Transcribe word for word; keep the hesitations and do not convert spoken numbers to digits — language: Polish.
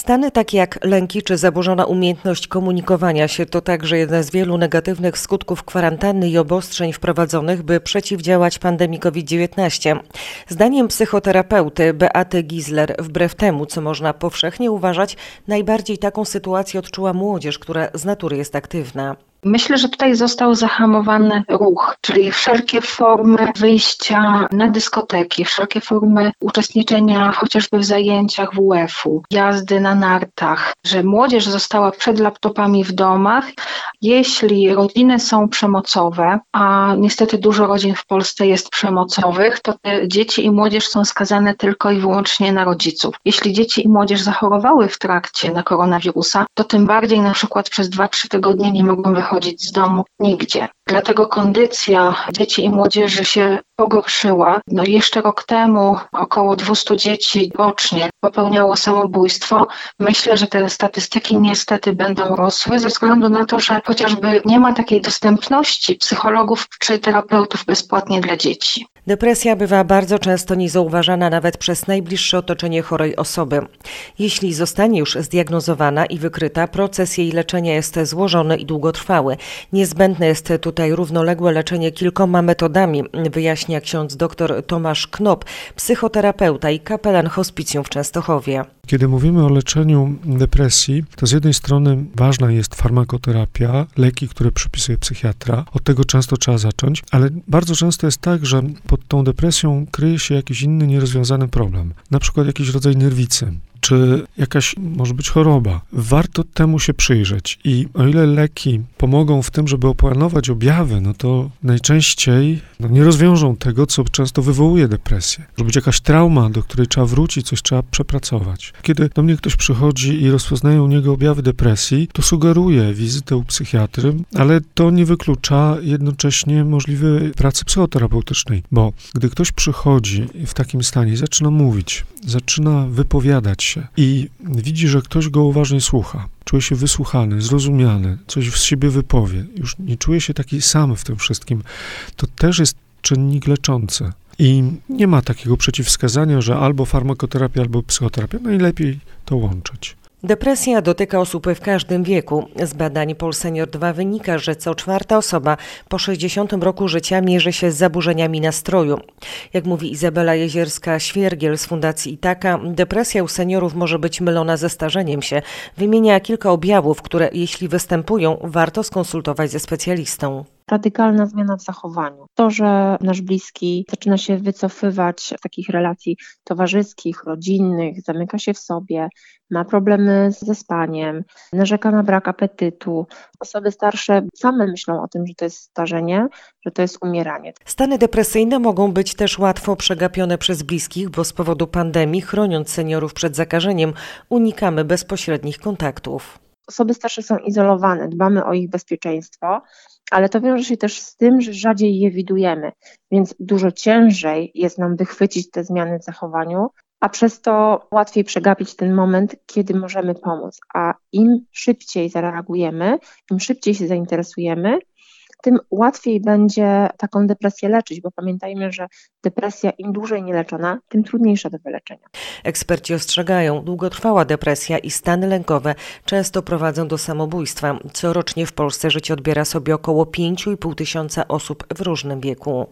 Stany takie jak lęki czy zaburzona umiejętność komunikowania się to także jeden z wielu negatywnych skutków kwarantanny i obostrzeń wprowadzonych, by przeciwdziałać pandemii kowid dziewiętnaście. Zdaniem psychoterapeuty Beaty Gisler, wbrew temu, co można powszechnie uważać, najbardziej taką sytuację odczuła młodzież, która z natury jest aktywna. Myślę, że tutaj został zahamowany ruch, czyli wszelkie formy wyjścia na dyskoteki, wszelkie formy uczestniczenia chociażby w zajęciach W F-u, jazdy na nartach, że młodzież została przed laptopami w domach. Jeśli rodziny są przemocowe, a niestety dużo rodzin w Polsce jest przemocowych, to te dzieci i młodzież są skazane tylko i wyłącznie na rodziców. Jeśli dzieci i młodzież zachorowały w trakcie na koronawirusa, to tym bardziej na przykład przez dwa trzy tygodnie nie mogą wychodzić chodzić z domu nigdzie. Dlatego kondycja dzieci i młodzieży się pogorszyła. No jeszcze rok temu około dwieście dzieci rocznie popełniało samobójstwo. Myślę, że te statystyki niestety będą rosły ze względu na to, że chociażby nie ma takiej dostępności psychologów czy terapeutów bezpłatnie dla dzieci. Depresja bywa bardzo często niezauważana nawet przez najbliższe otoczenie chorej osoby. Jeśli zostanie już zdiagnozowana i wykryta, proces jej leczenia jest złożony i długotrwały. Niezbędne jest tutaj równoległe leczenie kilkoma metodami, wyjaśnia ksiądz dr Tomasz Knop, psychoterapeuta i kapelan hospicjum w Częstochowie. Kiedy mówimy o leczeniu depresji, to z jednej strony ważna jest farmakoterapia, leki, które przypisuje psychiatra. Od tego często trzeba zacząć, ale bardzo często jest tak, że pod tą depresją kryje się jakiś inny nierozwiązany problem, na przykład jakiś rodzaj nerwicy, czy jakaś może być choroba. Warto temu się przyjrzeć i o ile leki pomogą w tym, żeby opanować objawy, no to najczęściej no, nie rozwiążą tego, co często wywołuje depresję. Może być jakaś trauma, do której trzeba wrócić, coś trzeba przepracować. Kiedy do mnie ktoś przychodzi i rozpoznaje u niego objawy depresji, to sugeruję wizytę u psychiatry, ale to nie wyklucza jednocześnie możliwej pracy psychoterapeutycznej, bo gdy ktoś przychodzi w takim stanie i zaczyna mówić, zaczyna wypowiadać się i widzi, że ktoś go uważnie słucha, czuje się wysłuchany, zrozumiany, coś z siebie wypowie, już nie czuje się taki sam w tym wszystkim, to też jest czynnik leczący. I nie ma takiego przeciwwskazania, że albo farmakoterapia, albo psychoterapia, najlepiej to łączyć. Depresja dotyka osób w każdym wieku. Z badań Polsenior dwa wynika, że co czwarta osoba po sześćdziesiątym roku życia mierzy się z zaburzeniami nastroju. Jak mówi Izabela Jezierska-Świergiel z Fundacji Itaka, depresja u seniorów może być mylona ze starzeniem się. Wymienia kilka objawów, które jeśli występują, warto skonsultować ze specjalistą. Radykalna zmiana w zachowaniu. To, że nasz bliski zaczyna się wycofywać z takich relacji towarzyskich, rodzinnych, zamyka się w sobie, ma problemy ze spaniem, narzeka na brak apetytu. Osoby starsze same myślą o tym, że to jest starzenie, że to jest umieranie. Stany depresyjne mogą być też łatwo przegapione przez bliskich, bo z powodu pandemii, chroniąc seniorów przed zakażeniem, unikamy bezpośrednich kontaktów. Osoby starsze są izolowane, dbamy o ich bezpieczeństwo, ale to wiąże się też z tym, że rzadziej je widujemy, więc dużo ciężej jest nam wychwycić te zmiany w zachowaniu, a przez to łatwiej przegapić ten moment, kiedy możemy pomóc. A im szybciej zareagujemy, im szybciej się zainteresujemy, tym łatwiej będzie taką depresję leczyć, bo pamiętajmy, że depresja im dłużej nieleczona, tym trudniejsza do wyleczenia. Eksperci ostrzegają, długotrwała depresja i stany lękowe często prowadzą do samobójstwa. Corocznie w Polsce życie odbiera sobie około pięć i pół tysiąca osób w różnym wieku.